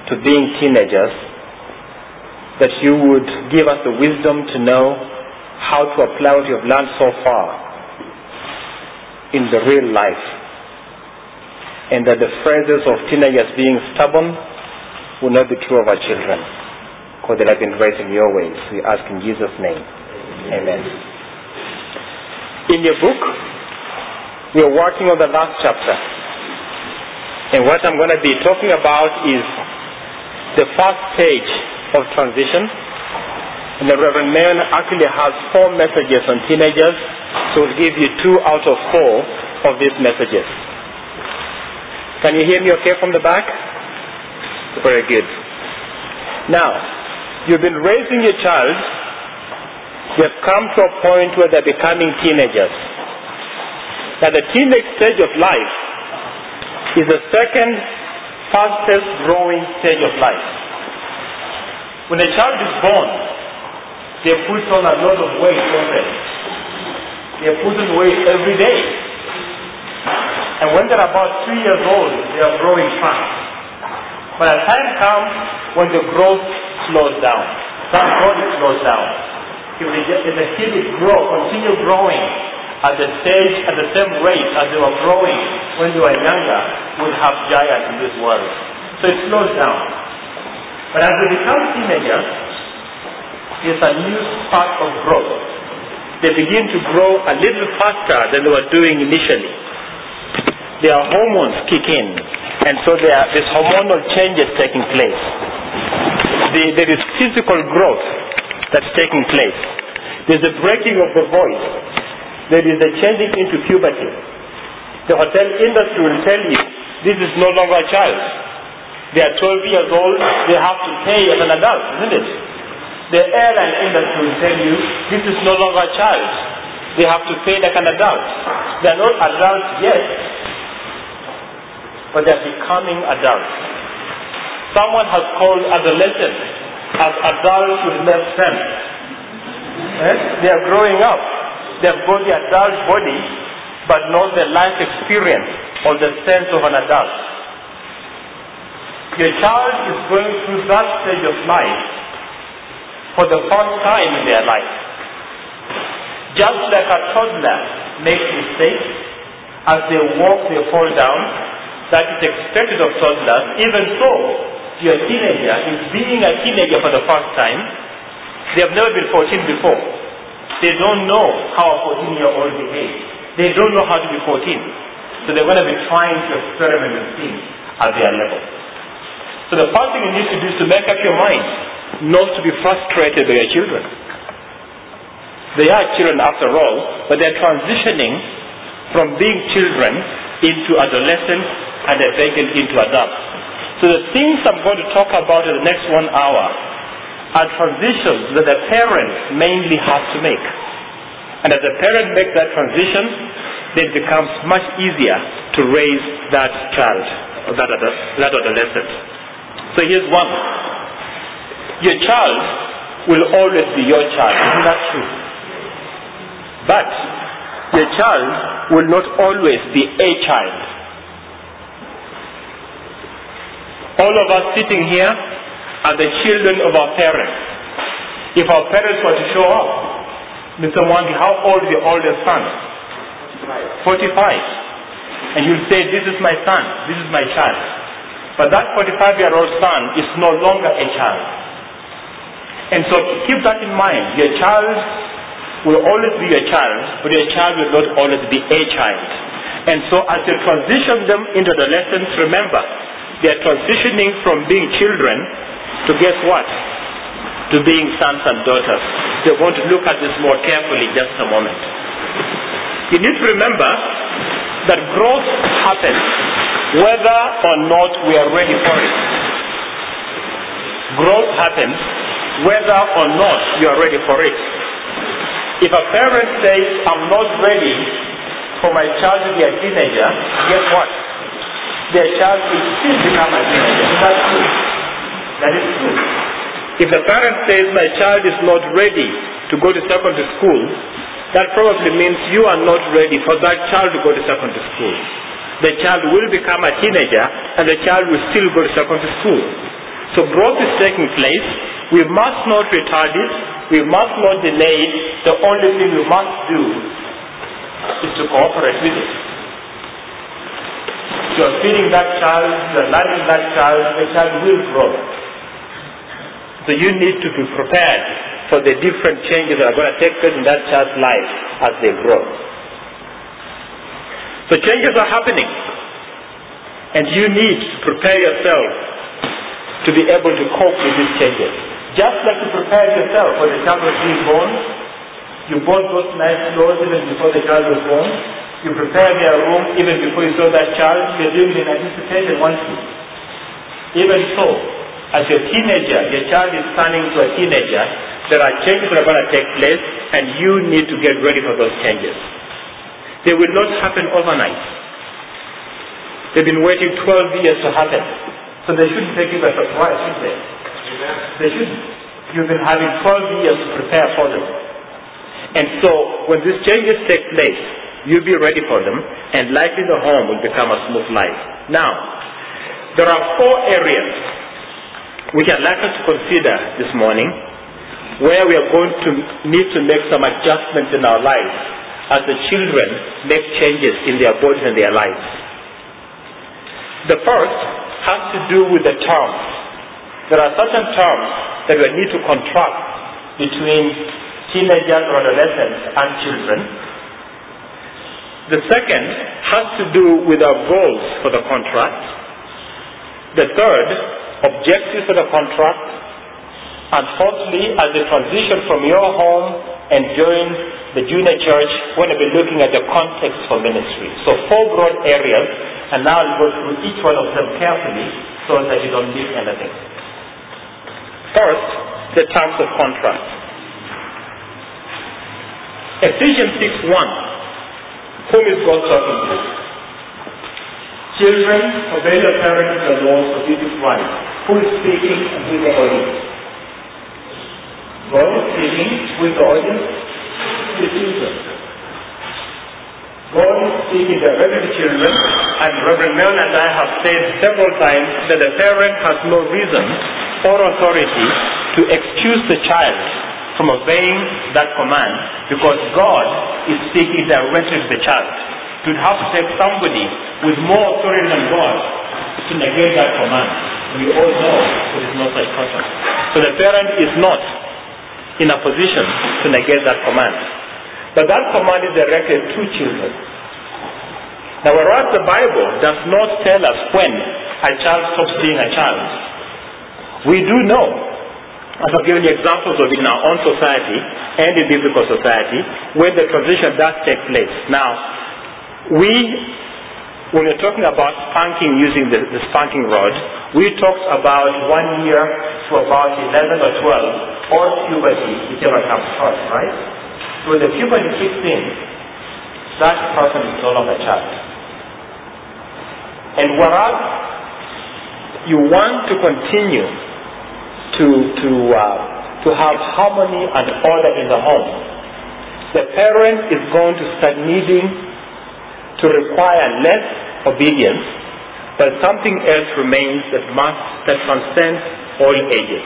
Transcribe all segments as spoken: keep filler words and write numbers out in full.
to being teenagers, that you would give us the wisdom to know how to apply what you have learned so far in the real life. And that the phrases of teenagers being stubborn will not be true of our children, because they have been raised in your ways. We ask in Jesus' name. Amen. In your book, we are working on the last chapter. And what I'm going to be talking about is the first stage of transition. And the Reverend Mayon actually has four messages on teenagers, so we'll give you two out of four of these messages. Can you hear me okay from the back? Very good. Now, you've been raising your child. They've come to a point where they're becoming teenagers. Now, the teenage stage of life is the second fastest growing stage of life. When a child is born, they put on a lot of weight, don't they? They put on weight every day. And when they're about three years old, they are growing fast. But a time comes when the growth slows down. Thank God it slows down. If the, if the kid is grow, continue growing at the stage, at the same rate as they were growing when they were younger, we'll have giants in this world. So it slows down. But as they become teenagers, there's a new spark of growth. They begin to grow a little faster than they were doing initially. Their hormones kick in, and so there are these hormonal changes taking place. The, there is physical growth that's taking place. There's the breaking of the voice. There is the changing into puberty. The hotel industry will tell you, this is no longer a child. They are twelve years old, they have to pay as an adult, isn't it? The airline industry will tell you, this is no longer a child. They have to pay like an adult. They are not adults yet, but they are becoming adults. Someone has called adolescents as adults with less sense. Eh? They are growing up. They have got the adult body, but not the life experience or the sense of an adult. Your child is going through that stage of life for the first time in their life. Just like a toddler makes mistakes, as they walk, they fall down. That is expected of toddlers. Even so, your teenager is being a teenager for the first time. They have never been fourteen before. They don't know how a fourteen-year-old behaves. They don't know how to be fourteen. So they're going to be trying to experiment with things at their level. So the first thing you need to do is to make up your mind not to be frustrated by your children. They are children after all, but they're transitioning from being children into adolescence and eventually into adults. So the things I'm going to talk about in the next one hour are transitions that the parents mainly have to make. And as the parent makes that transition, then it becomes much easier to raise that child, or that, that adolescent. So here's one. Your child will always be your child. Isn't that true? But your child will not always be a child. All of us sitting here are the children of our parents. If our parents were to show up, Mister Mwangi, how old is your oldest son? forty-five. And you'll say, this is my son, this is my child. But that forty-five-year-old son is no longer a child. And so keep that in mind. Your child will always be your child, but your child will not always be a child. And so as you transition them into adolescence, remember, they are transitioning from being children to guess what? To being sons and daughters. You're going to look at this more carefully in just a moment. You need to remember that growth happens whether or not we are ready for it. Growth happens whether or not you are ready for it. If a parent says, I'm not ready for my child to be a teenager, guess what? Their child will still become a teenager. That's true. That is true. If the parent says, my child is not ready to go to secondary school, that probably means you are not ready for that child to go to secondary school. The child will become a teenager and the child will still go to secondary school. So growth is taking place. We must not retard it. We must not delay it. The only thing we must do is to cooperate with it. You are feeding that child, you are learning that child, the child will grow. So you need to be prepared for the different changes that are going to take place in that child's life as they grow. So changes are happening. And you need to prepare yourself to be able to cope with these changes. Just like you prepared yourself for the child was being born, you bought those nice clothes even before the child was born. You prepared their room even before you saw that child. You're doing it in anticipation once you. Even so, as your teenager, your child is turning to a teenager, there are changes that are going to take place and you need to get ready for those changes. They will not happen overnight. They've been waiting twelve years to happen. So they shouldn't take you by surprise, should they? They shouldn't. You've been having twelve years to prepare for them. And so, when these changes take place, you'll be ready for them, and life in the home will become a smooth life. Now, there are four areas which I'd like us to consider this morning, where we are going to need to make some adjustments in our lives as the children make changes in their bodies and their lives. The first has to do with the terms. There are certain terms that we need to contract between teenagers or adolescents and children. The second has to do with our goals for the contract. The third, objectives for the contract. And fourthly, as they transition from your home and join the junior church, we're going to be looking at the context for ministry. So four broad areas, and now I'll go through each one of them carefully so that you don't miss anything. First, the terms of contract. Ephesians six one. Whom is God talking to? Children, obey your parents in the Lord, for this is right. Who is speaking and who is the audience? God is speaking. Who is the audience? The children. God is speaking directly to children, and Reverend Mel and I have said several times that the parent has no reason or authority to excuse the child from obeying that command, because God is speaking directly to the child. You'd have to take somebody with more authority than God to negate that command. We all know there is no such person. So the parent is not in a position to negate that command. But that command is directed to children. Now, whereas the Bible does not tell us when a child stops being a child, we do know, as I've given you examples of in our own society and in biblical society, where the transition does take place. Now, we, when we're talking about spanking using the, the spanking rod, we talked about one year to about eleven or twelve, or puberty, whichever comes first, right? So when the puberty kicks in, that person is no longer a child. And whereas you want to continue to to uh, to have harmony and order in the home, the parent is going to start needing to require less obedience, but something else remains that must that transcends all ages.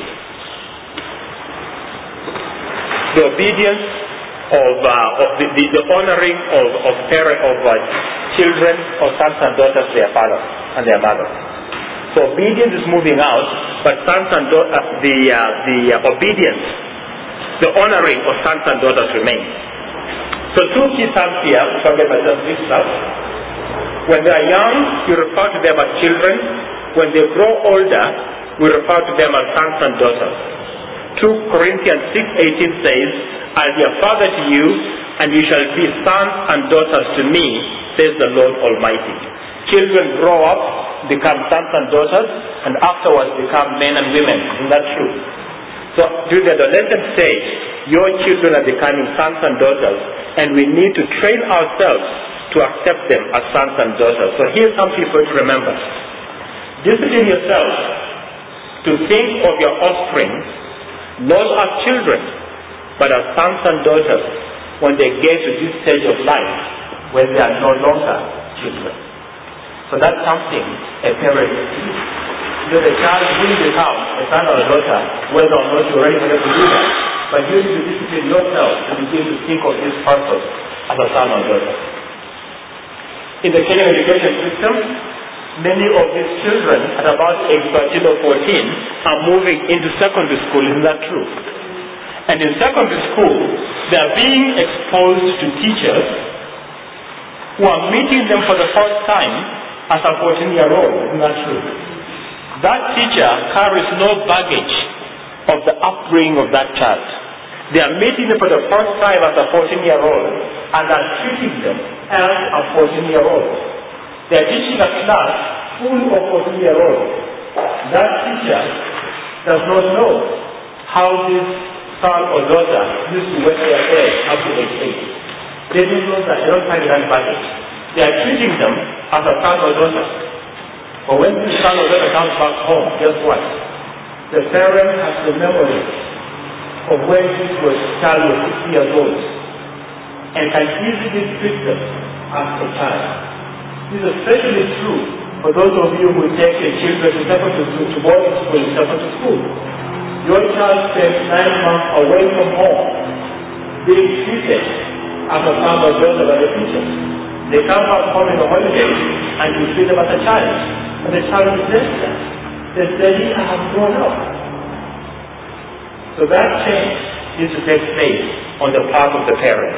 The obedience of uh, of the, the, the honoring of of parent of uh, children or sons and daughters to their fathers and their mothers. So obedience is moving out, but sons and daughters, uh, the uh, the uh, obedience, the honoring of sons and daughters remains. So two key terms here, if I get myself mixed up. When they are young, you refer to them as children. When they grow older, we refer to them as sons and daughters. two Corinthians six eighteen says, "I'll be a father to you, and you shall be sons and daughters to me, says the Lord Almighty." Children grow up, become sons and daughters, and afterwards become men and women. Isn't that true? So during the adolescent stage, your children are becoming sons and daughters, and we need to train ourselves to accept them as sons and daughters. So here's something for you to remember. Discipline yourself to think of your offspring not as children, but as sons and daughters when they get to this stage of life when they are no longer children. So that's something a parent needs. So the child will become a son or a daughter, whether or not you're ready for them to do that. But you need to discipline yourself to begin to think of this person as a son or daughter. In the Kenyan education system, many of these children at about age thirteen or fourteen are moving into secondary school. Isn't that true? And in secondary school, they are being exposed to teachers who are meeting them for the first time as a fourteen-year-old. Isn't that true? That teacher carries no baggage of the upbringing of that child. They are meeting them for the first time as a fourteen-year-old and are treating them as a fourteen-year-old. They are teaching a class full of fourteen-year-olds. That teacher does not know how this son or daughter used to wear their hair up to age eight. They don't know that. They don't find that baggage. They are treating them as a son or daughter. But when this son or daughter comes back home, guess what? The parent has the memory of when this was child was six years old and can easily treat them as a child. This is especially true for those of you who take your children to secondary school, to boarding school, to secondary school. Your child spends nine months away from home, being treated as a son or daughter by the teachers. They come back home in the holidays and you treat them as a child. And the child resents that. They say, I have grown up. So that change needs to take place on the part of the parents.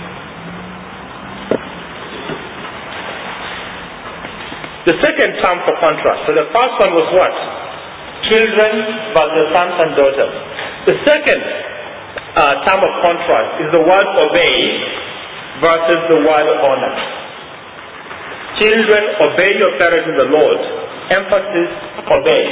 The second term for contrast. So the first one was what? Children versus sons and daughters. The second uh, term of contrast is the word obey versus the word honor. Children, obey your parents in the Lord. Emphasis, obey.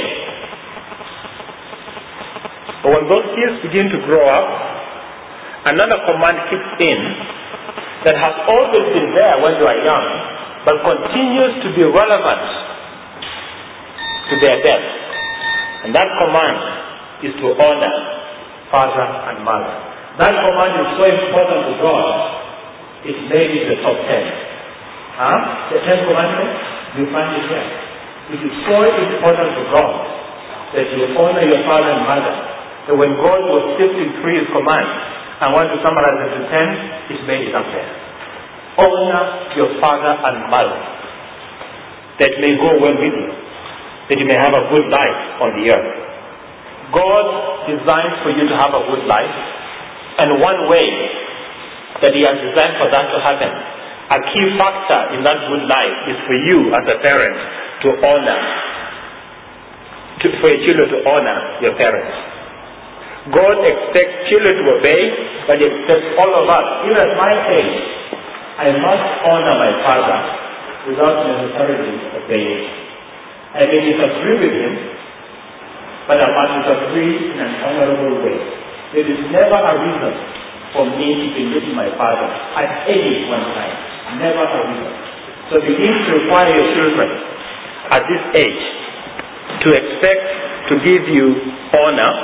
But when those kids begin to grow up, another command kicks in that has always been there when they are young, but continues to be relevant to their death. And that command is to honor father and mother. That command is so important to God, it made it the top ten. Huh? The ten commandments, you find it there. It is so important to God that you honor your father and mother. So when God was sifting through his commands, I want to summarize it to ten, it made it up there. Honor your father and mother, that may go well with you, that you may have a good life on the earth. God designed for you to have a good life, and one way that he has designed for that to happen, a key factor in that good life is for you as a parent to honor, to, for your children to honor your parents. God expects children to obey, but he expects all of us, even at my age, I must honor my father without necessarily obeying. I may disagree with him, but I must disagree in an honorable way. There is never a reason for me to belittle my father at any one time. Never a reason. So begin to require your children at this age to expect to give you honor,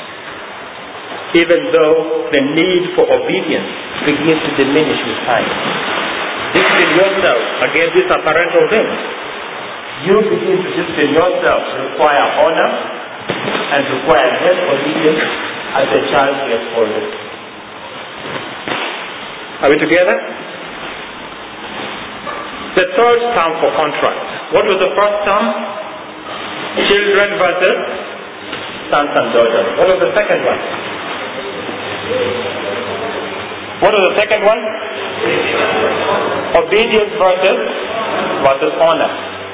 even though the need for obedience begins to diminish with time. Discipline yourself against these are parental things. You begin to discipline yourself to require honor and require less obedience as the child gets older. Are we together? The third term for contrast. What was the first term? Children versus sons and daughters. What was the second one? What was the second one? Obedience versus versus honor.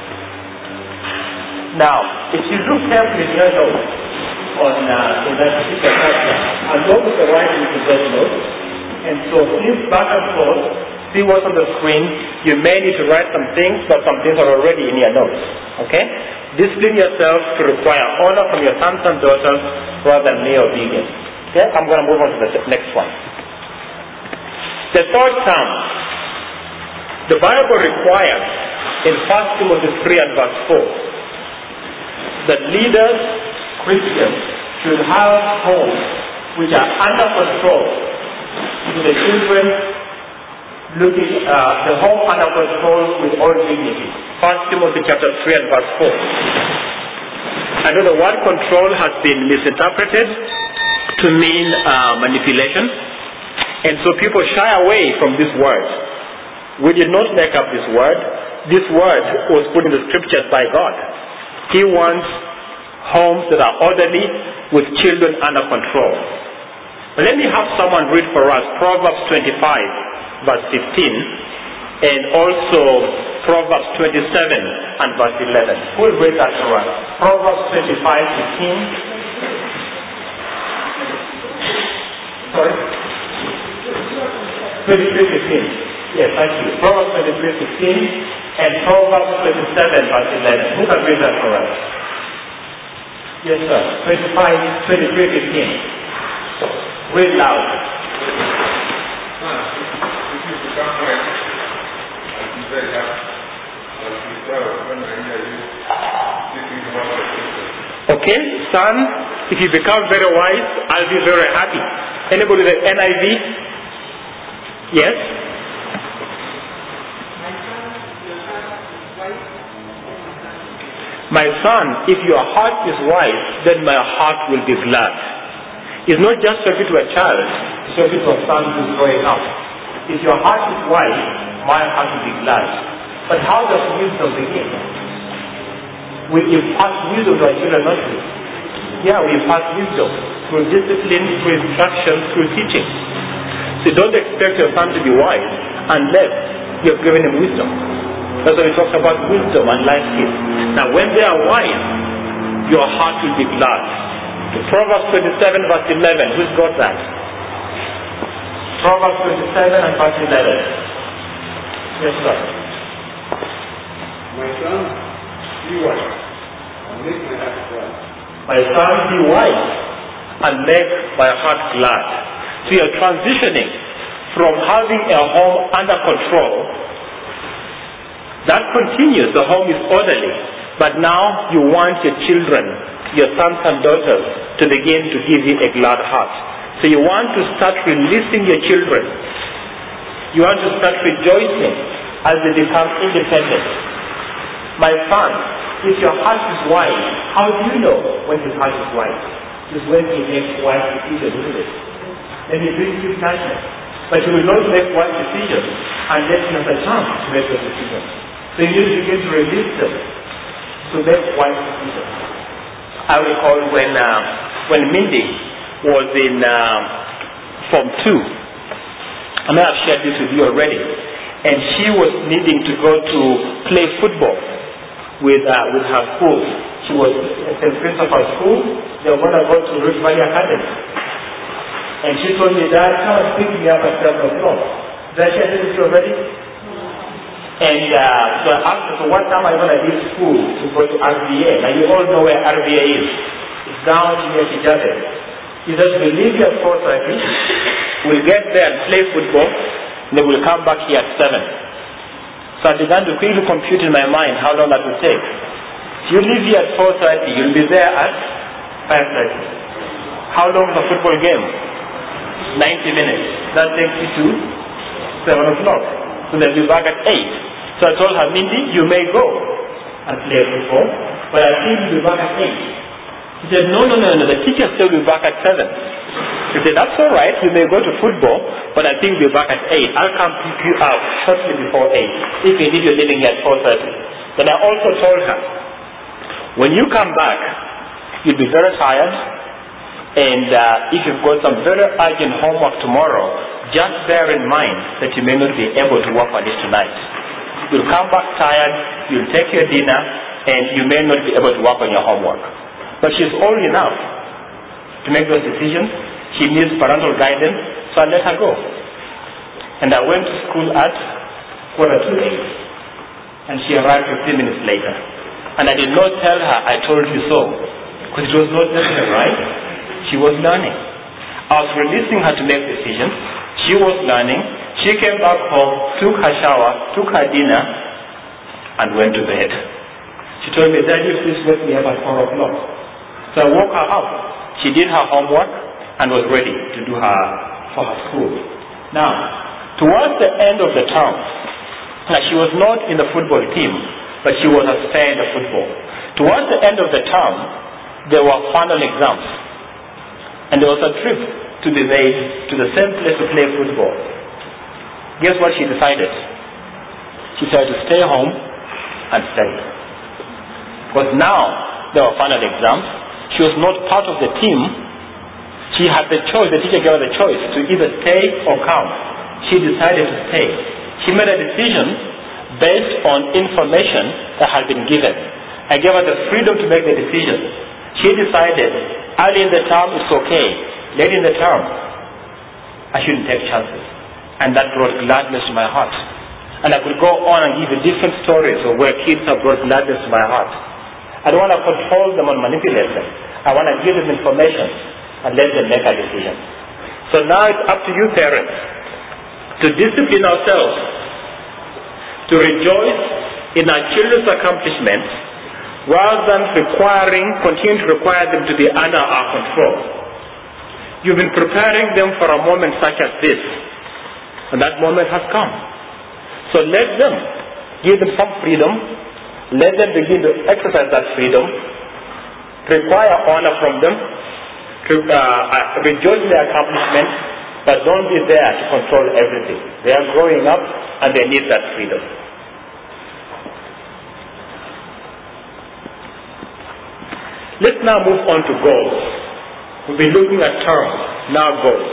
Now, if you look carefully in your notes on uh, in that particular chapter, and look at the writing of those notes, and so please back and forth, see what's on the screen. You may need to write some things, but some things are already in your notes. Okay? Discipline yourself to require honor from your sons and daughters rather than mere obedience. Okay? I'm going to move on to the next one. The third term, the Bible requires in First Timothy three and verse four that leaders, Christians, should have homes which are under control, with the children looking, uh, the home under control with all dignity. First Timothy chapter three and verse four. I know the word control has been misinterpreted to mean uh, manipulation, and so people shy away from this word. We did not make up this word. This word was put in the scriptures by God. He wants homes that are orderly with children under control. But let me have someone read for us Proverbs twenty-five, verse fifteen, and also Proverbs twenty-seven and verse eleven. Who will read that for us? Proverbs twenty-five, fifteen. Sorry? twenty-three, fifteen. Yes, thank you. Proverbs twenty-three, fifteen and Proverbs twenty-seven, verse eleven. Who can read that for us? Yes, sir. twenty-five, twenty-three, fifteen. Read loud. Okay, son, if you become very wise, I'll be very happy. Anybody with the N I V? Yes? My son, if your heart is wise, then my heart will be glad. It's not just talking to a child, it's talking to a son who's growing up. If your heart is wise, my heart will be glad. But how does wisdom begin? We impart wisdom to our children, not we? Yeah, we impart wisdom through discipline, through instruction, through teaching. So don't expect your son to be wise unless you've given him wisdom. That's why we talk about wisdom and life skills. Now when they are wise, your heart will be glad. So Proverbs twenty-seven verse eleven, who's got that? Proverbs twenty-seven and verse eleven. Yes, sir. My son, be wise, and make my heart glad. My son, be wise, and make my heart glad. So you're transitioning from having a home under control. That continues, the home is orderly. But now you want your children, your sons and daughters, to begin to give you a glad heart. So you want to start releasing your children. You want to start rejoicing as they become independent. My son, if your heart is wise, how do you know when his heart is wise? It's when he makes wise decisions, isn't it? Then he brings you judgment. But you will not make wise decisions unless you have a chance to make those decisions. So you need to begin to release them to make wise decisions. I recall when uh, when Mindy was in uh, Form two. I may have shared this with you already. And she was needing to go to play football with uh, with her school. She was at Saint Christopher School. They were going to go to Rift Valley Academy. And she told me, Dad, come and pick me up at seven o'clock. Did I share this with you already? And uh, so I asked her, so what time are you going to leave school to go to R V A? Now you all know where R V A is. It's down near Kijabe. He said, we'll leave here at four thirty. We'll get there and play football. And then we'll come back here at seven. So I began to quickly compute in my mind how long that would take. If you leave here at four thirty, you'll be there at five thirty. How long is a football game? ninety minutes. That takes you to seven o'clock. So they'll be back at eight. So I told her, Mindy, you may go and play football, but I think you'll be back at eight. She said, no, no, no, no, the teacher said we'll be back at seven. She said, that's all right, you may go to football, but I think we'll be back at eight. I'll come pick you up shortly before eight, if indeed you're leaving here at four thirty. Then I also told her, when you come back, you'll be very tired, and uh, if you've got some very urgent homework tomorrow, just bear in mind that you may not be able to work on it tonight. You'll come back tired, you'll take your dinner, and you may not be able to work on your homework. But she's old enough to make those decisions. She needs parental guidance, so I let her go. And I went to school at quarter to eight. And she arrived fifteen minutes later. And I did not tell her, I told you so. Because it was not necessary, right? She was learning. I was releasing her to make decisions. She was learning. She came back home, took her shower, took her dinner, and went to bed. She told me, Daddy, please wake me up at four o'clock. So I woke her up. She did her homework and was ready to do her for her school. Now, towards the end of the term, now she was not in the football team, but she was a spare in the football. Towards the end of the term, there were final exams. And there was a trip to be made to the same place to play football. Guess what she decided? She decided to stay home and study. Because now there were final exams. She was not part of the team. She had the choice, the teacher gave her the choice to either stay or come. She decided to stay. She made a decision based on information that had been given. I gave her the freedom to make the decision. She decided early in the term it's okay. Late in the term, I shouldn't take chances. And that brought gladness to my heart. And I could go on and give you different stories of where kids have brought gladness to my heart. I don't want to control them or manipulate them. I want to give them information and let them make a decision. So now it's up to you parents to discipline ourselves, to rejoice in our children's accomplishments rather than requiring, continue to require them to be under our control. You've been preparing them for a moment such as this, and that moment has come. So let them, give them some freedom, let them begin to exercise that freedom, require honor from them, to uh, rejoice in their accomplishments, but don't be there to control everything. They are growing up and they need that freedom. Let's now move on to goals. We'll be looking at terms, now goals.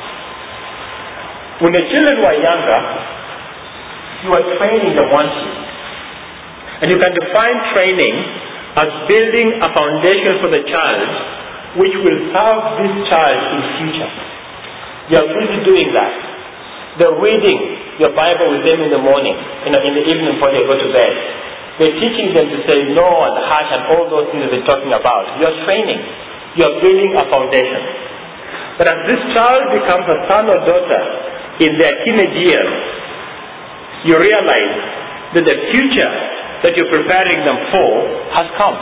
When the children were younger, you are training them one thing. And you can define training as building a foundation for the child which will serve this child in future. You are busy doing that. They're reading your Bible with them in the morning, you know, in the evening before they go to bed. They're teaching them to say no and hush and all those things that they're talking about. You're training. You're building a foundation. But as this child becomes a son or daughter in their teenage years, you realize that the future that you're preparing them for has come.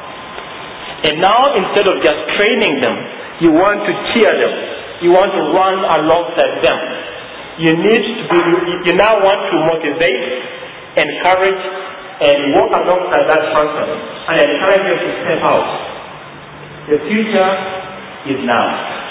And now instead of just training them, you want to cheer them. You want to run alongside them. You need to be, you now want to motivate, encourage, and walk alongside that person and encourage them to step out. The future is now.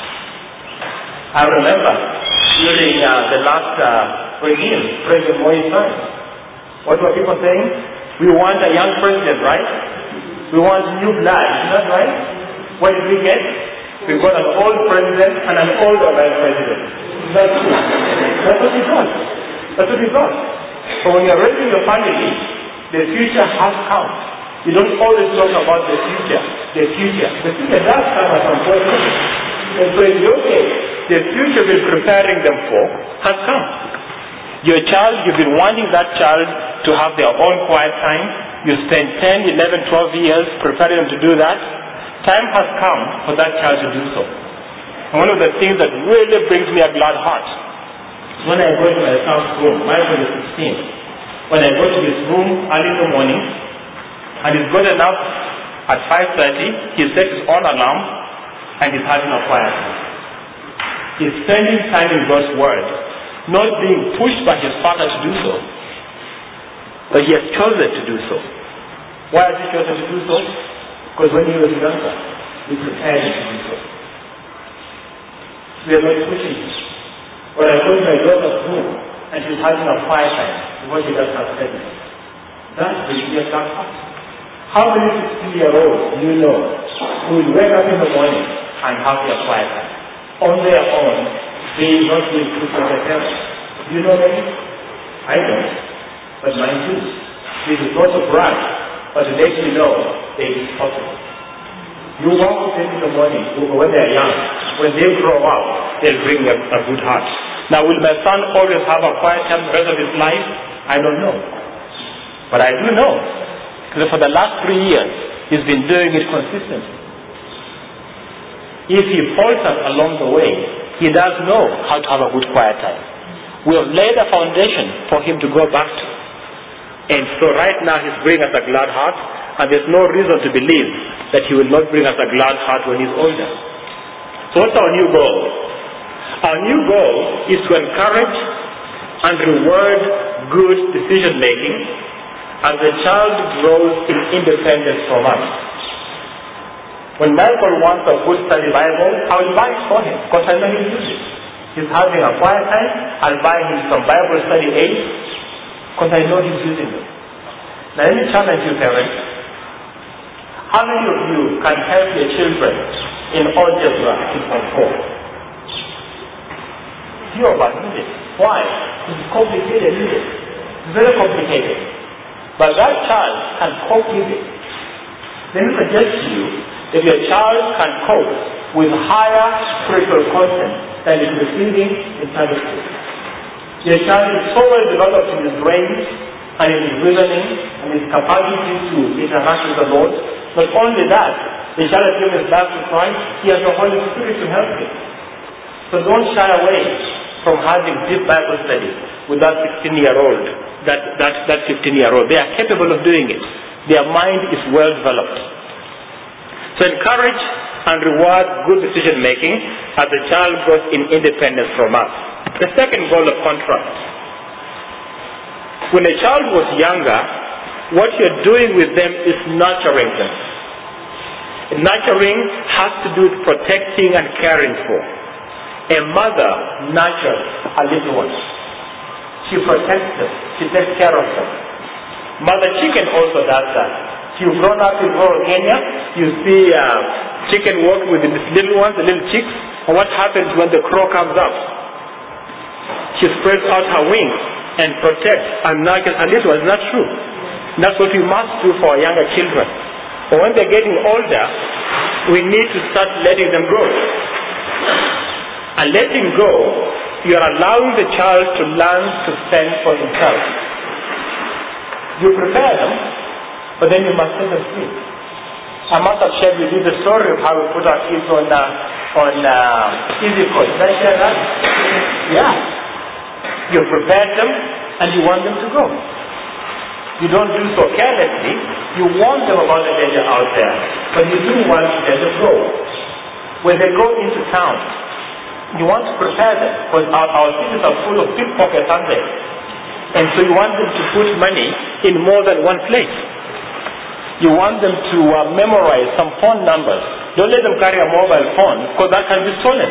I remember during uh, the last uh, regime, President Moi's time, what were people saying? We want a young president, right? We want new blood, is that right? What did we get? We got an old president and an older vice president. That's true. That's what we got. That's what we got. So when you're raising your family, the future has come. You don't always talk about the future. The future. The future does come at some point. And so in your case, the future we're preparing them for has come. Your child, you've been wanting that child to have their own quiet time. You spend ten, eleven, twelve years preparing them to do that. Time has come for that child to do so. And one of the things that really brings me a glad heart is when I go to my son's room, my son is sixteen. When I go to his room early in the morning, and he's gotten up at five thirty, he sets his own alarm, and he's having a quiet time. He's spending time in God's Word, not being pushed by his father to do so, but he has chosen to do so. Why has he chosen to do so? Because when he was younger, we prepared him to do so. We are not pushing him. When I go to my daughter's room, and she's having a quiet time, before she does her studies, that will be a dark heart. How many sixteen-year-olds do you know who will wake up in the morning and have their quiet time? On their own, they will not be pushed by their parents. Do you know them? I don't. But mind you, this is not a brag, but to let you know it is possible. You walk with them in the morning when they are young. When they grow up, they'll bring a, a good heart. Now, will my son always have a quiet time the rest of his life? I don't know. But I do know that for the last three years, he's been doing it consistently. If he falters along the way, he does know how to have a good quiet time. We have laid a foundation for him to go back to. And so right now he's bringing us a glad heart, and there's no reason to believe that he will not bring us a glad heart when he's older. So what's our new goal? Our new goal is to encourage and reward good decision making as the child grows in independence from us. When Michael wants a good study Bible, I will buy it for him because I know he'll use it. He's having a quiet time, I'll buy him some Bible study aids because I know he's using them. Now let me challenge you, parents. How many of you can help your children in algebra to control? Few of us need it. Why? It's complicated, isn't it? It's very complicated. But that child can cope with it. Let me suggest to you, if your child can cope with higher spiritual content than is receiving in Sunday school. Your child is so well developed in his brain and in his reasoning and his capacity to interact with the Lord. Not only that, the child has given his life to Christ, he has the Holy Spirit to help him. So don't shy away from having deep Bible study with that sixteen-year-old, that, that, that fifteen-year-old. They are capable of doing it. Their mind is well developed. So encourage and reward good decision making as the child grows in independence from us. The second goal of contract. When a child was younger, what you're doing with them is nurturing them. Nurturing has to do with protecting and caring for. A mother nurtures her little ones. She protects them. She takes care of them. Mother chicken also does that. You've grown up in rural Kenya, you see uh, chicken walk with the little ones, the little chicks, and what happens when the crow comes up? She spreads out her wings and protects and nurtures her little ones. Is that true? And that's what we must do for our younger children. But when they're getting older, we need to start letting them go. And letting go, you're allowing the child to learn to fend for himself. You prepare them, but then you must set them free. I must have shared with you the story of how we put our kids on uh, on uh, easy code. Did I share that? Yeah. You prepare them and you want them to go. You don't do so carelessly. You warn them about the danger out there, but you do want to let them go. When they go into town, you want to prepare them because our, our cities are full of pickpockets, aren't they? And so you want them to put money in more than one place. You want them to uh, memorize some phone numbers. Don't let them carry a mobile phone because that can be stolen.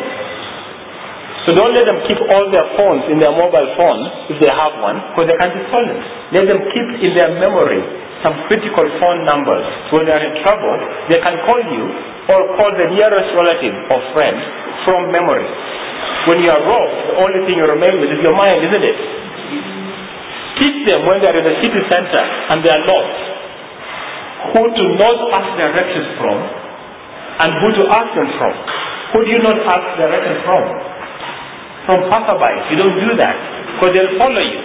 So don't let them keep all their phones in their mobile phone if they have one because they can be stolen. Let them keep in their memory some critical phone numbers. So when they are in trouble, they can call you or call the nearest relative or friend from memory. When you are robbed, the only thing you remember is your mind, isn't it? Teach them when they are in the city center and they are lost, who to not ask directions from and who to ask them from. Who do you not ask directions from? From passerby. You don't do that because they'll follow you.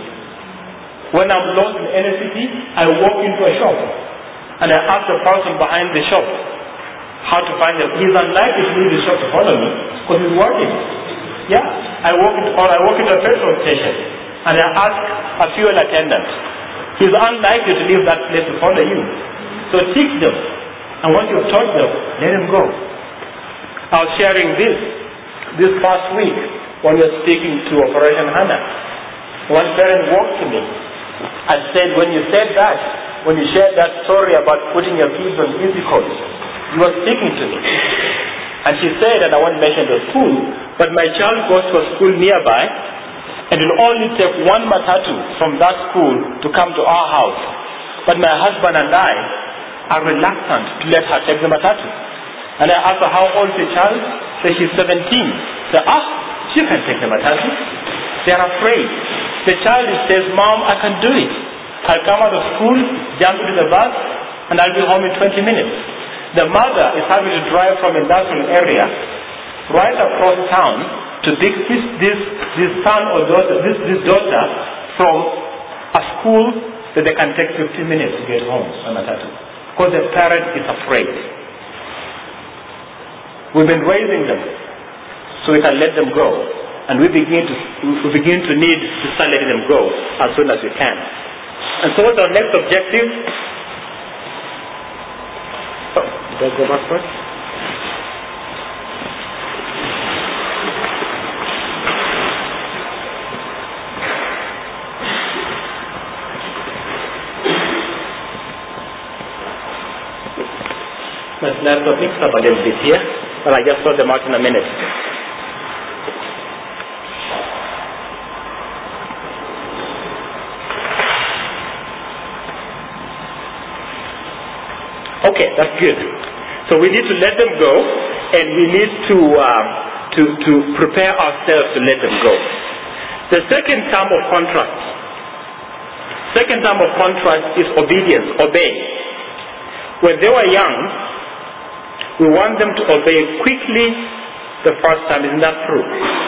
When I'm lost in any city, I walk into a shop and I ask the person behind the shop how to find them. He's unlikely to leave the shop to follow me because he's working. Yeah, I walk into, or I walk into a petrol station and I ask a fuel attendant. He's unlikely to leave that place to follow you. So teach them, and once you've taught them, let them go. I was sharing this this past week when we were speaking to Operation Hannah. One parent walked to me and said, when you said that, when you shared that story about putting your kids on easy codes, you were speaking to me. And she said, and I won't mention the school, but my child goes to a school nearby, and it will only take one matatu from that school to come to our house. But my husband and I are reluctant to let her take the matatu. And I asked her, how old is the child? So she's seventeen. So, ah, she can take the matatu. They are afraid. The child says, Mom, I can do it. I'll come out of school, jump into the bus, and I'll be home in twenty minutes. The mother is having to drive from industrial area right across town to pick this, this, this son or daughter, this, this daughter from a school that they can take fifteen minutes to get home on matatu. Because the parent is afraid. We've been raising them so we can let them go. And we begin to we begin to need to start letting them go as soon as we can. And so what's our next objective? Oh, did I go back first? let's mix up a little bit here, but I just sort them out in a minute. Okay, that's good. So we need to let them go, and we need to um, to to prepare ourselves to let them go. The second term of contrast. Second term of contrast is obedience, obey. When they were young, we want them to obey quickly the first time. Isn't that true?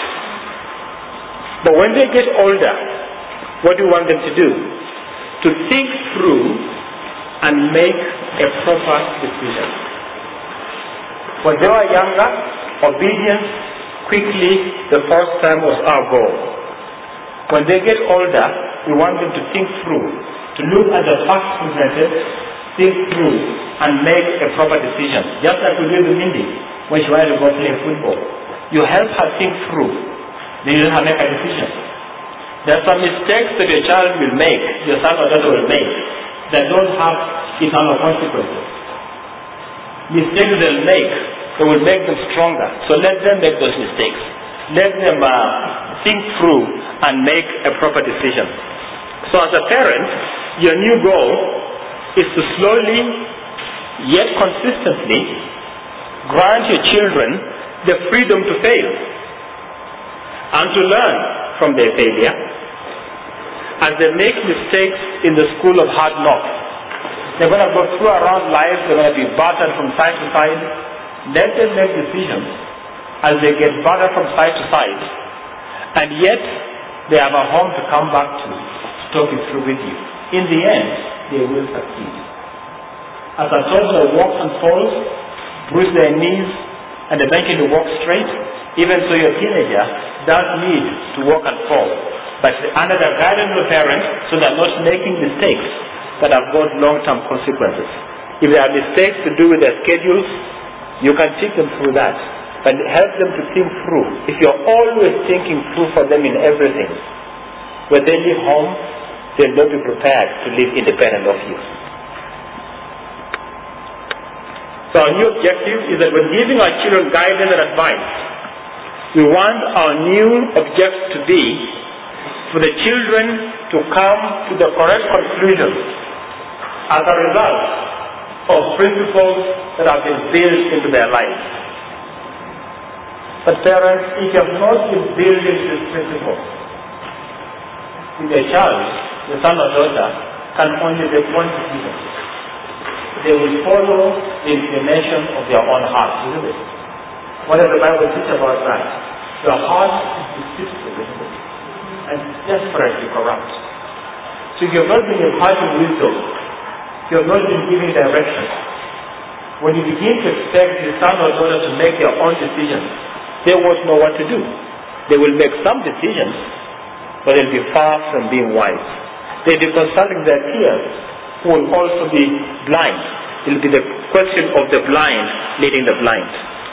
But when they get older, what do we want them to do? To think through and make a proper decision. When they were younger, obedience quickly the first time was our goal. When they get older, we want them to think through, to look at the facts presented, think through, and make a proper decision. Just like we did with Mindy when she wanted to go play football. You help her think through, then you have to make a decision. There are some mistakes that your child will make, your son or daughter will make, that don't have eternal consequences. Mistakes they'll make, they will make them stronger. So let them make those mistakes. Let them uh, think through and make a proper decision. So as a parent, your new goal is to slowly, yet consistently, grant your children the freedom to fail and to learn from their failure. As they make mistakes in the school of hard knocks, they're going to go through around life, they're going to be battered from side to side. Let them make decisions as they get battered from side to side, and yet they have a home to come back to, to talk it through with you. In the end, they will succeed. As a toddler walks and falls, bruise their knees, and eventually walk straight, even so your teenager does need to walk and fall, but under the guidance of the parents, so they're not making mistakes that have got long-term consequences. If there are mistakes to do with their schedules, you can teach them through that, but help them to think through. If you're always thinking through for them in everything, when they leave home, they'll not be prepared to live independent of you. So our new objective is that when giving our children guidance and advice, we want our new objective to be for the children to come to the correct conclusions as a result of principles that have been built into their lives. But parents, if you have not been building these principles, with a child, the son or daughter, can only make one decision. They will follow the inclination of their own heart, isn't it? What does the Bible teach about that? Your heart is deceitful, isn't it? And desperately corrupt. So if you have not been imparting wisdom, you have not been giving direction, when you begin to expect your son or daughter to make their own decisions, they won't know what to do. They will make some decisions, but they'll be far from being wise. They'll be consulting their peers, who will also be blind. It will be the question of the blind leading the blind.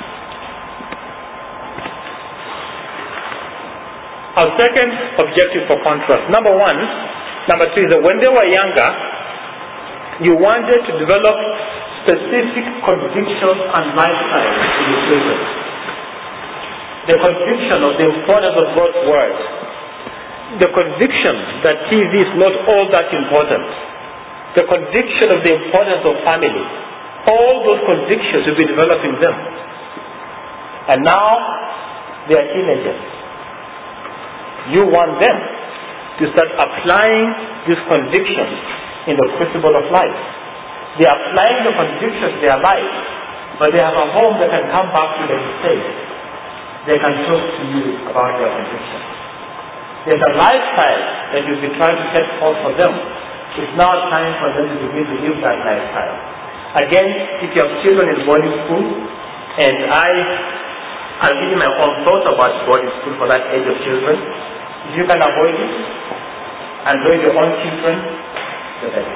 Our second objective for contrast. Number one, number two is that when they were younger, you wanted to develop specific convictions and lifestyles in your children. The conviction of the importance of God's Word. The conviction that T V is not all that important. The conviction of the importance of family. All those convictions will be developing them. And now, they are teenagers. You want them to start applying these convictions in the crucible of life. They are applying the convictions in their life, but they have a home that can come back to them safe. They can talk to you about their convictions. There's a lifestyle that you'll be trying to set forth for them. It's now time for them to begin to live that lifestyle. Again, if you have children in boarding school, and I, I'll give you my own thoughts about boarding school for that age of children. If you can avoid it, and raise your own children, the better.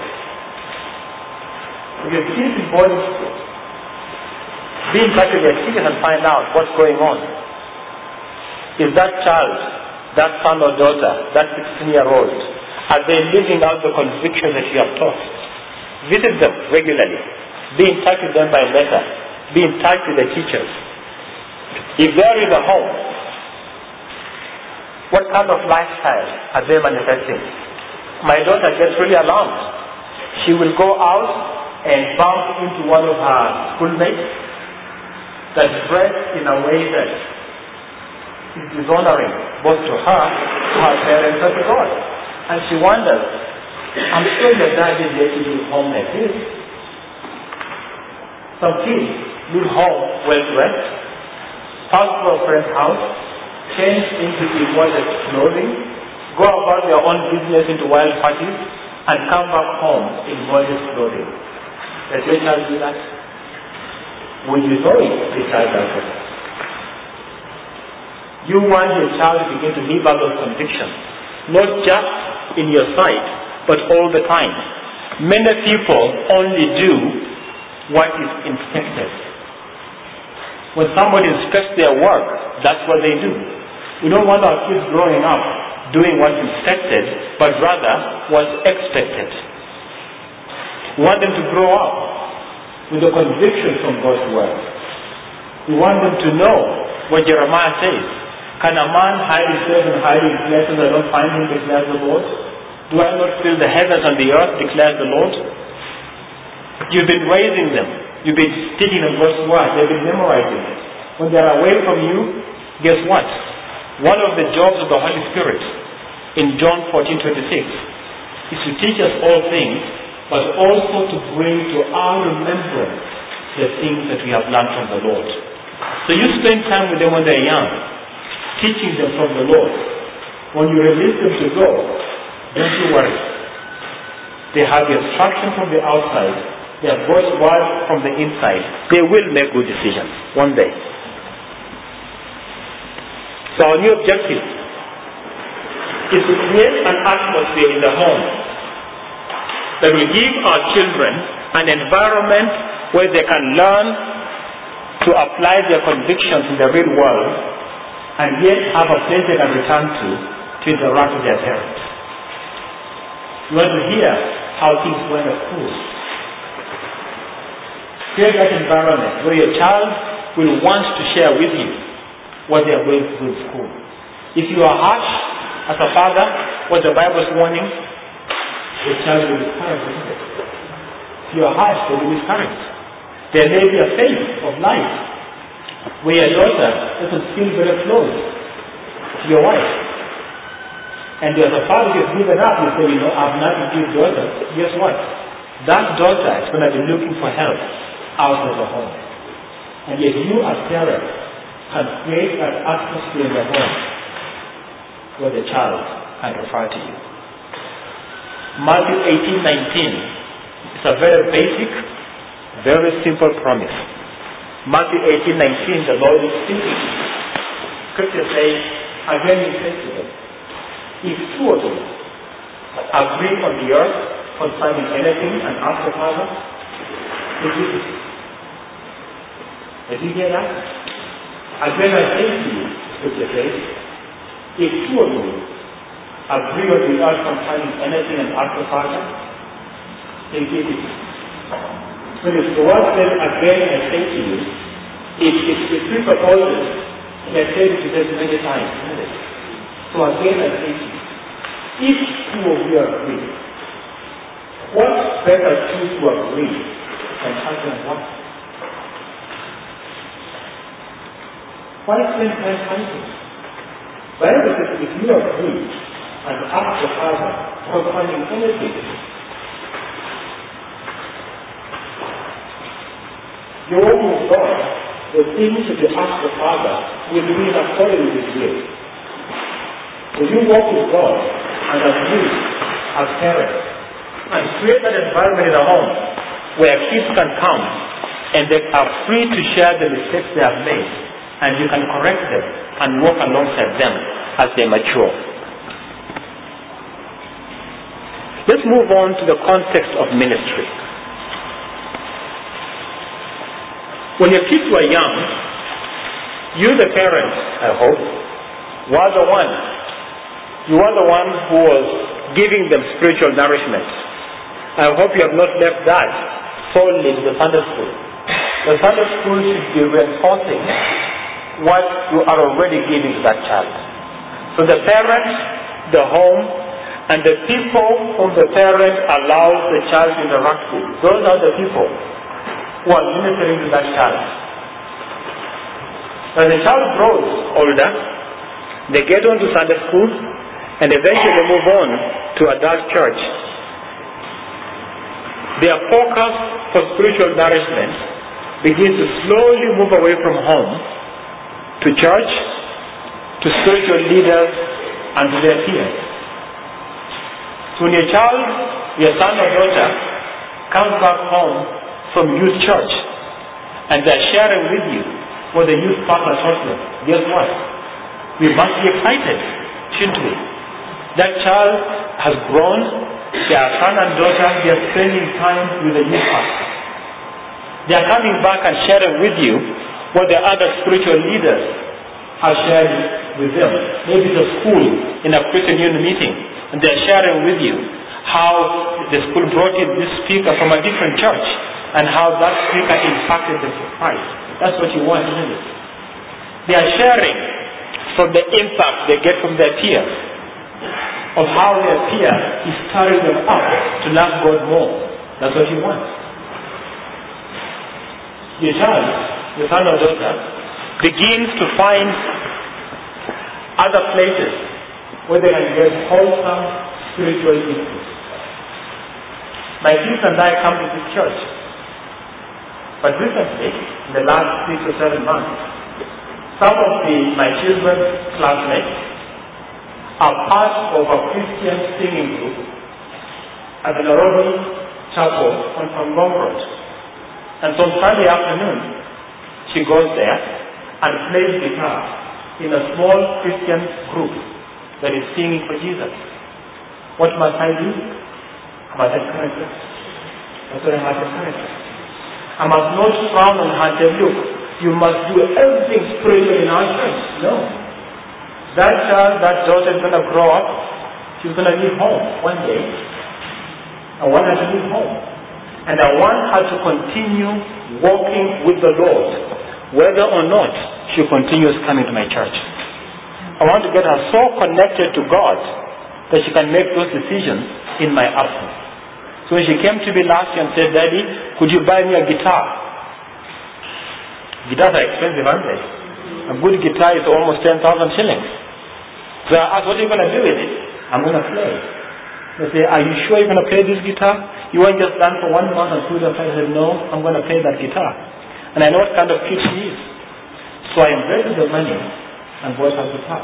If your kids in boarding school, be in touch with their kids and find out what's going on. Is that child, that son or daughter, that sixteen-year-old, are they living out the conviction that you have taught? Visit them regularly. Be in touch with them by letter. Be in touch with the teachers. If they're in the home, what kind of lifestyle are they manifesting? My daughter gets really alarmed. She will go out and bump into one of her schoolmates that's dressed in a way that is dishonoring both to her, to her parents, and to God. And she wonders, I'm sure your dad didn't let you leave home like this. Some kids leave home well dressed, pass through a friend's house, change into immodest clothing, go about their own business into wild parties, and come back home in modest clothing. Does your child do that? Would you know it, the child does it? You want your child to begin to live out those convictions, not just in your sight, but all the time. Many people only do what is inspected. When somebody inspects their work, that's what they do. We don't want our kids growing up doing what's expected, but rather what's expected. We want them to grow up with the conviction from God's word. We want them to know what Jeremiah says. Can a man hide himself in hiding places I don't find him, declares the Lord? Do I not fill the heavens and the earth, declares the Lord? You've been raising them. You've been studying in God's word. They've been memorizing it. When they're away from you, guess what? One of the jobs of the Holy Spirit in John fourteen twenty-six is to teach us all things, but also to bring to our remembrance the things that we have learned from the Lord. So you spend time with them when they're young, teaching them from the Lord. When you release them to go, don't you worry. They have the instruction from the outside. They have God's word from the inside. They will make good decisions one day. So our new objective is to create an atmosphere in the home that will give our children an environment where they can learn to apply their convictions in the real world and yet have a place they can return to to interact with their parents. You want to hear how things went at school. Create that environment where your child will want to share with you what they are going through in school. If you are harsh as a father, what the Bible is warning, your child will be discouraged, isn't it? If you are harsh, they will be discouraged. There may be a phase of life where your daughter doesn't feel very close to your wife. And as a father gets given up, you say, you know, I've not with your daughter. Guess what? That daughter is going to be looking for help out of the home. And yet you as parents can create an atmosphere in the home where the child can refer to you. Matthew eighteen nineteen is a very basic, very simple promise. Matthew eighteen nineteen, the Lord is speaking. Scripture says, again he says to them, if two of you agree on the earth concerning anything and ask the Father, he will do it. Did you hear that? Again I say to you, Scripture says, if two of you agree on the earth concerning anything and ask the Father, he will give it. When the word says, again I say to you, it is repeat of all this. He has said it to us many times, isn't it? So again I say to you, if two of you agree, what better two to agree than husband and wife? Why spend time fighting? Bible says if you agree and ask the Father concerning anything, you walk with God, the things that you ask the Father will be in accordance with His will. When you walk with God and agree as parents and create that environment in the home where kids can come and they are free to share the mistakes they have made, and you can correct them and walk alongside them as they mature. Let's move on to the context of ministry. When your kids were young, you the parents, I hope, were the one. You were the one who was giving them spiritual nourishment. I hope you have not left that solely to the Sunday school. the Sunday school should be reinforcing what you are already giving to that child. So the parent, the home, and the people whom the parent allows the child to interact with, those are the people who are ministering to that child. As the child grows older, they get on to Sunday school and eventually move on to adult church. Their focus for spiritual nourishment begins to slowly move away from home to church, to spiritual leaders, and to their peers. So when your child, your son or daughter, comes back home from youth church and they're sharing with you what the youth pastor taught them, guess what? We must be excited, shouldn't we? That child has grown, their son and daughter, they are spending time with the youth pastor. They are coming back and sharing with you what the other spiritual leaders have shared with them. Maybe the school in a Christian union meeting, and they are sharing with you how the school brought in this speaker from a different church and how that speaker impacted the Christ. That's what you want, isn't it? They are sharing from the impact they get from their peers, of how their peer is stirring them up to love God more. That's what you want. Your child, your son or daughter, begins to find other places where they can get wholesome spiritual input. My kids and I come to this church, but recently, in the last six or seven months, some of the, my children's classmates are part of a Christian singing group at the Nairobi Chapel on Pangong Road. And so on Friday afternoon, she goes there and plays guitar in a small Christian group that is singing for Jesus. What must I do? I must encourage her. That's what I must encourage her. I must not frown on her and say, look, you must do everything spiritual in our church. No. That child, that daughter is going to grow up. She's going to leave home one day. I want her to leave home. And I want her to continue walking with the Lord, whether or not she continues coming to my church. I want to get her so connected to God that she can make those decisions in my absence. So when she came to me last year and said, Daddy, could you buy me a guitar? Guitars are expensive, aren't they? A good guitar is almost ten thousand shillings. So I asked, what are you going to do with it? I'm going to play. They say, are you sure you're going to play this guitar? You won't just dance for one month and two days. I said, no, I'm going to play that guitar. And I know what kind of kid she is. So I invested the money and bought her guitar.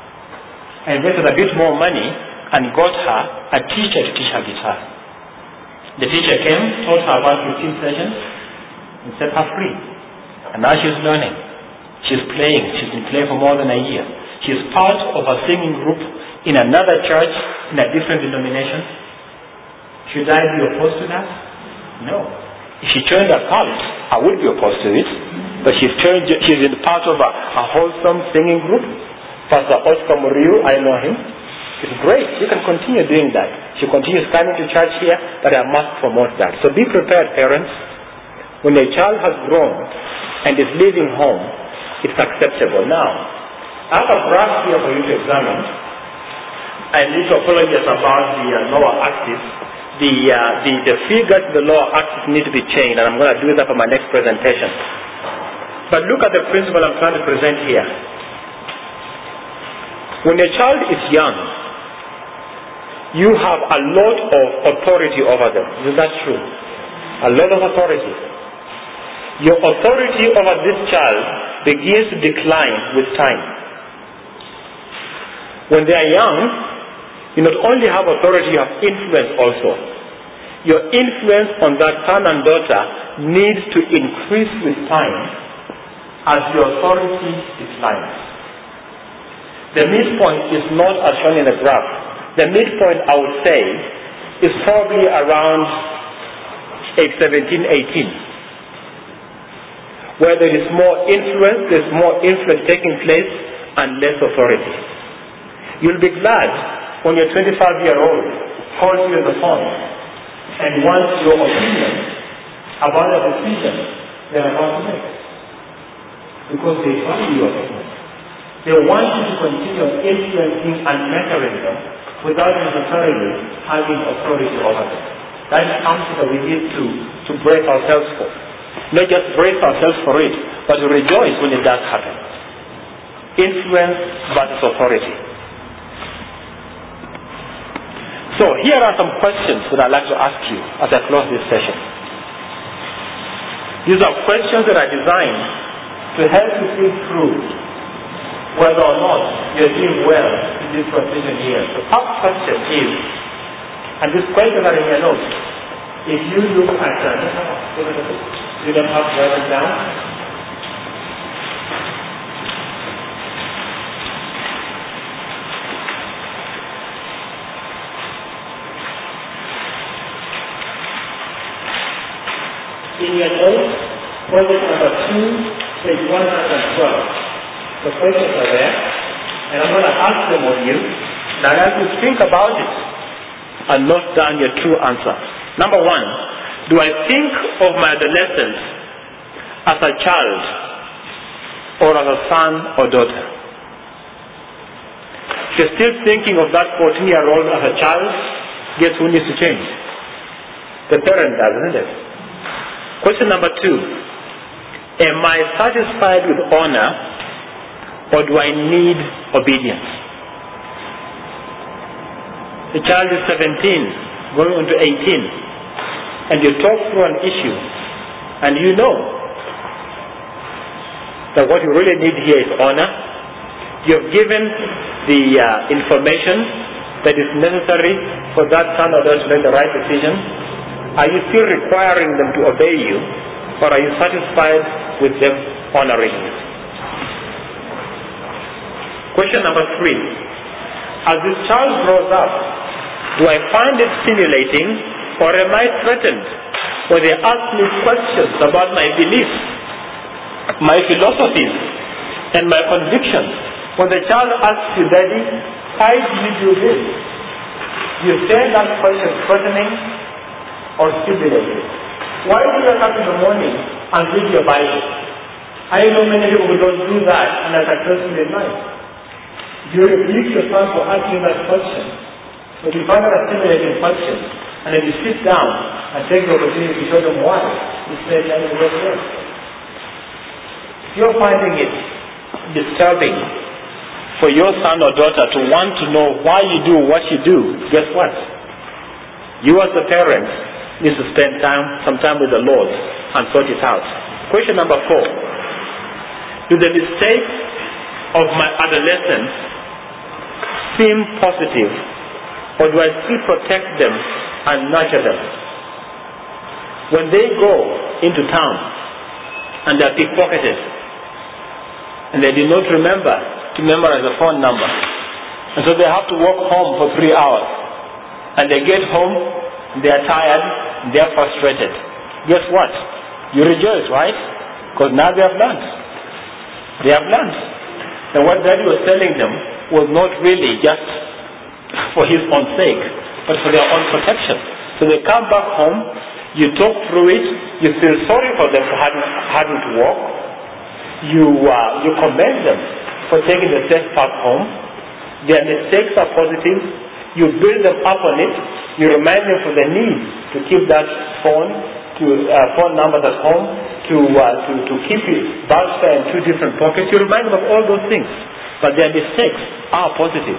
I invested a bit more money and got her a teacher to teach her guitar. The teacher came, taught her about fifteen sessions, and set her free. And now she's learning. She's playing. She's been playing for more than a year. She's part of a singing group in another church, in a different denomination. Should I be opposed to that? No. If she joined a cult, I would be opposed to it. But she's, turned, she's in part of a, a wholesome singing group. Pastor Oscar Muriu, I know him. It's great. You can continue doing that. She continues coming to church here, but I must promote that. So be prepared, parents. When a child has grown and is leaving home, it's acceptable. Now, I have a graph here for you to examine. I need to apologize about the uh, lower axis. The, uh, the, the figures in the lower axis need to be changed, and I'm going to do that for my next presentation. But look at the principle I'm trying to present here. When a child is young, you have a lot of authority over them. Is that true? A lot of authority. Your authority over this child begins to decline with time. When they are young, you not only have authority, you have influence also. Your influence on that son and daughter needs to increase with time as your authority declines. The midpoint is not as shown in the graph. The midpoint, I would say, is probably around age seventeen, eighteen. Where there is more influence, there's more influence taking place and less authority. You'll be glad when your twenty-five-year-old calls you on the phone and wants your opinion about a decision they are about to make. Because they value your opinion. They want you to continue influencing and mentoring them without necessarily having authority over them. That is something that we need to, to brace ourselves for. Not just brace ourselves for it, but to rejoice when it does happen. Influence versus authority. So here are some questions that I'd like to ask you as I close this session. These are questions that are designed to help you think through whether or not you're doing well in this transition year. The first question is, and these questions are in your notes, if you look at uh, you don't have to write it down. In your notes, project number two, page one hundred twelve. The questions are there, and I'm going to ask them of you. Now I have to think about it and note down your true answer. Number one, do I think of my adolescence as a child or as a son or daughter? If you're still thinking of that fourteen-year-old as a child, guess who needs to change? The parent does, isn't it? Question number two, am I satisfied with honor or do I need obedience? The child is seventeen, going on to eighteen, and you talk through an issue, and you know that what you really need here is honor. You have given the uh, information that is necessary for that son or daughter to make the right decision. Are you still requiring them to obey you, or are you satisfied with them honoring you? Question number three. As this child grows up, do I find it stimulating, or am I threatened when they ask me questions about my beliefs, my philosophies, and my convictions? When the child asks you, Daddy, why do you do this? You say that question threatening or stimulating. Why do you wake up in the morning and read your Bible? I know many people who don't do that and are successful in life. You rebuke your son for asking that question. But you find that a stimulating question, and then you sit down and take the opportunity to show them why. You say, that is not right. If you're finding it disturbing for your son or daughter to want to know why you do what you do, guess what? You as the parent need to spend time, some time with the Lord and sort it out. Question number four. Do the mistakes of my adolescence seem positive, or do I still protect them and nurture them? When they go into town and they are pickpocketed and they do not remember to memorize the phone number, and so they have to walk home for three hours, and they get home, they are tired, they are frustrated. Guess what? You rejoice, right? Because now they have learned. They have learned. And what Daddy was telling them was not really just for his own sake, but for their own protection. So they come back home, you talk through it, you feel sorry for them for having, having to walk, you, uh, you commend them for taking the safe path home, their mistakes are positive, you build them up on it, you remind them of the need to keep that phone, to uh, phone numbers at home, to, uh, to, to keep it bulked in two different pockets, you remind them of all those things. But their mistakes are positive.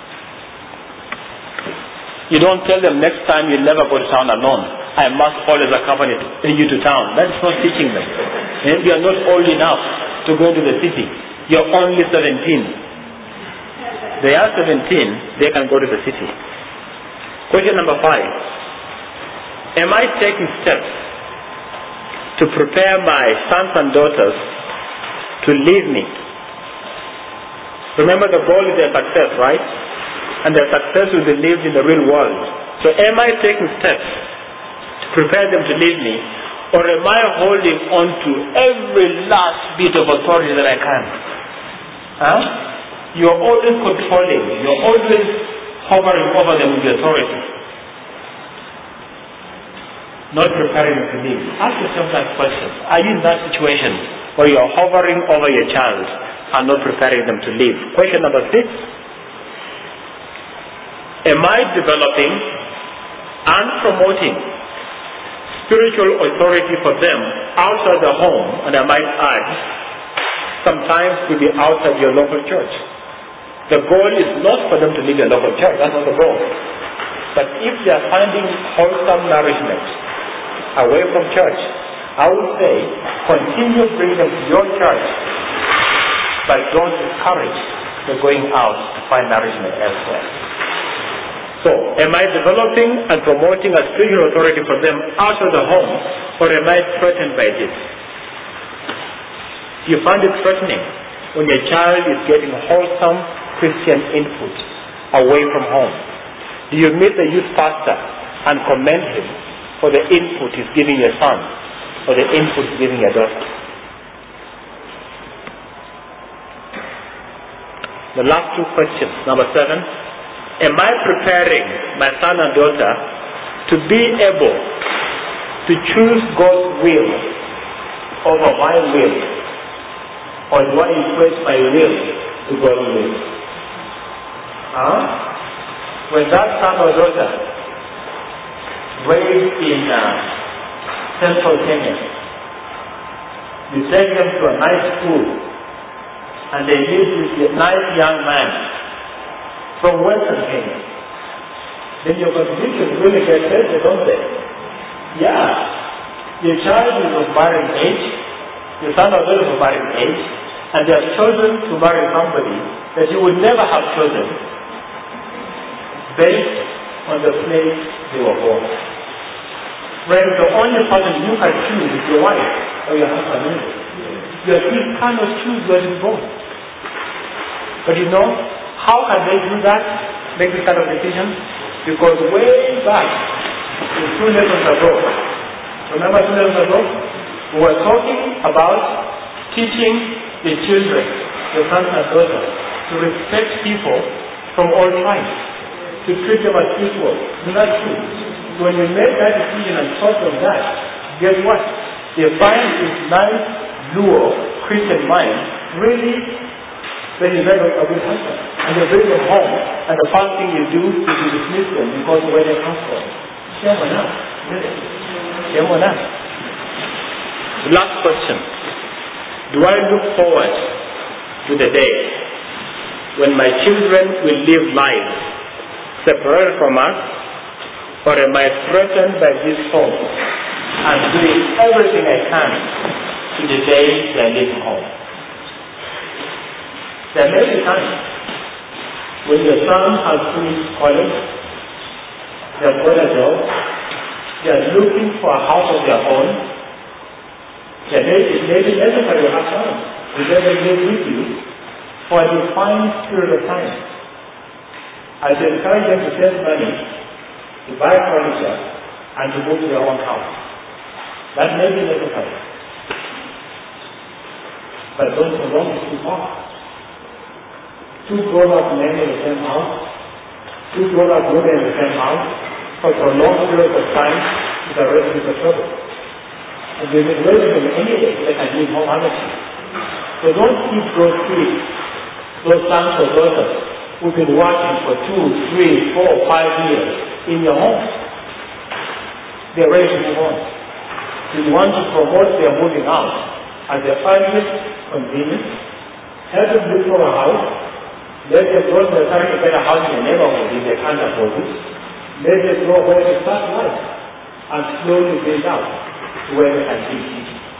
You don't tell them next time you'll never go to town alone. I must always accompany you to town. That's not teaching them. And you are not old enough to go into the city. You're only seventeen. They are seventeen, they can go to the city. Question number five. Am I taking steps to prepare my sons and daughters to leave me? Remember, the goal is their success, right? And their success will be lived in the real world. So am I taking steps to prepare them to leave me, or am I holding on to every last bit of authority that I can? Huh? You're always controlling. You're always hovering over them with the authority. not preparing them to live. Ask yourself that question. Are you in that situation where you are hovering over your child and not preparing them to live? Question number six. Am I developing and promoting spiritual authority for them outside the home, and I might add, sometimes to be outside your local church? The goal is not for them to leave your local church. That's not the goal. But if they are finding wholesome nourishment away from church, I would say continue bringing them to your church, but don't discourage them going out to find nourishment elsewhere. So, am I developing and promoting a spiritual authority for them out of the home, or am I threatened by this? Do you find it threatening when your child is getting wholesome Christian input away from home? Do you meet the youth pastor and commend him for the input he's giving your son or the input he's giving your daughter? The last two questions. Number seven. Am I preparing my son and daughter to be able to choose God's will over my will? Or do I equate my will to God's will? Huh? When that son or daughter raised in uh, central Kenya, you take them to a nice school and they live with a nice young man from Western Kenya, then your contribution really gets better, don't they? Yeah. Your child is of married age, your son or daughter is of married age, and they have chosen to marry somebody that you would never have chosen based on the place they were born. Whereas the only person you can choose is your wife or your husband. Your kids cannot choose where they're born. But you know, how can they do that, make this kind of decision? Because way back, in two lessons ago, remember two lessons ago? We were talking about teaching the children, the sons and daughters, to respect people from all tribes, to treat them as equal. Isn't that true? When we made that decision and thought of that, guess what? They find this nice, Luo, Christian mind really very, very a good husband. And they bring them home, and the first thing you do is you dismiss them because of where they come from. Shame on us. Shame on us. The last question. Do I look forward to the day when my children will live lives separated from us, or am I threatened by this thought and doing everything I can to the day they are leaving home? There may be times when your son has finished college, they have got a job, they are looking for a house of their own. They may, it may be necessary to have time to let them live with you for a defined period of time. I should encourage them to save money, to buy furniture, and to move to their own house. That may be necessary. But don't prolong it too far. Two grown-up men in the same house, two grown-up women in the same house, for a long period of time is a recipe for trouble. And they've been raising them anyway, they can live home honestly. So don't keep those kids, those sons or daughters, who've been watching for two, three, four, five years in your home. They're ready to move on. So you want to promote their moving out at the earliest convenience, help them look for a house. Let them go to the trying to get a house in the neighborhood if they can't afford it. Let them go where they start life and slowly build out to where they can be.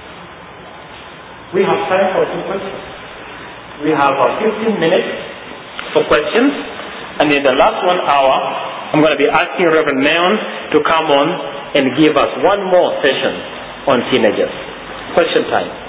We have time for two questions. We have about fifteen minutes for questions, and in the last one hour, I'm going to be asking Reverend Neon to come on and give us one more session on teenagers. Question time.